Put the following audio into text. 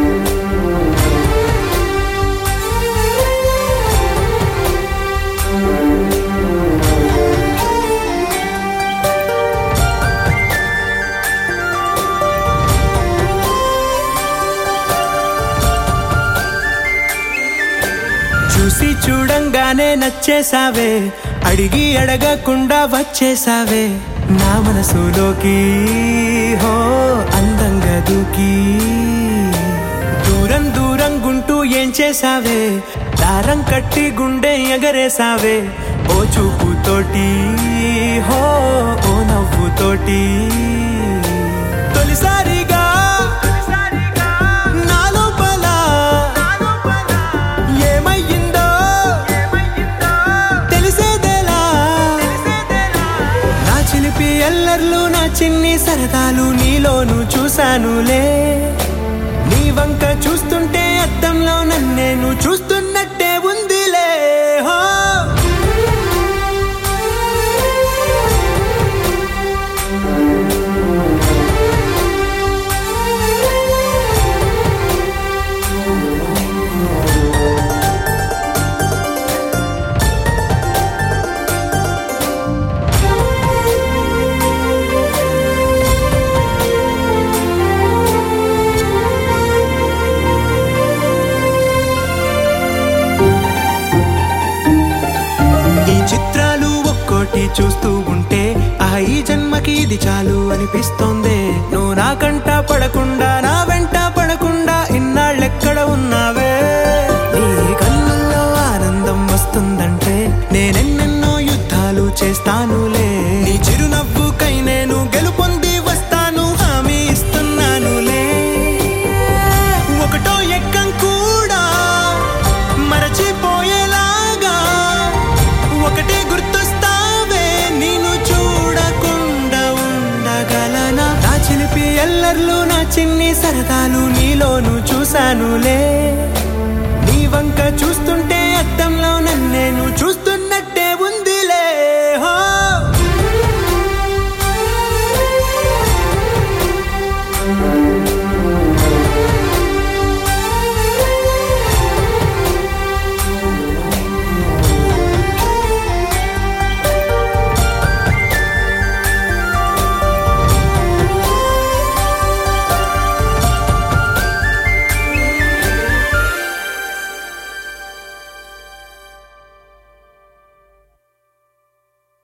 చూసి చూడంగానే నచ్చేసావే, అడిగి అడగకుండా వచ్చేసావే నా మనసులోకి. హో అందంగా దూకి దూరం దూరం గుంటూ ఏం చేసావే, దారం కట్టి గుండె ఎగరేసావే ఓ చూపుతోటి. హో ఓ నవ్వుతోటి తొలిసారిగా ఎల్లర్లు నా చిన్ని సరదాలు నీలోను చూశానులే. నీ వంక చూస్తుంటే అద్దంలో నన్నేను చూస్తున్నట్టే ఉందిలే. హో చూస్తూ ఉంటే ఈ జన్మకి ఇది చాలు అనిపిస్తోందే. నువ్వు నా కంట పడకుండా నా వెంట పడకుండా ఇన్నాళ్ళెక్కడ ఉన్నావే. నీ కళ్ళల్లో ఆనందం వస్తుందంటే నేనెన్నెన్నో యుద్ధాలు చేస్తానులే. నీ చిరునవ్వుకై నేను గెలుపొంది వస్తాను హామీ ఇస్తున్నానులే. ఒకటో ఎక్కం కూడా మరచిపోయేలాగా ఒకటే గుర్తు ఎల్లర్లు నా చిన్ని సరదాలు నీలోను చూశానులే. నీ వంక చూస్తుంటే అద్దంలో నన్నేను చూస్తూ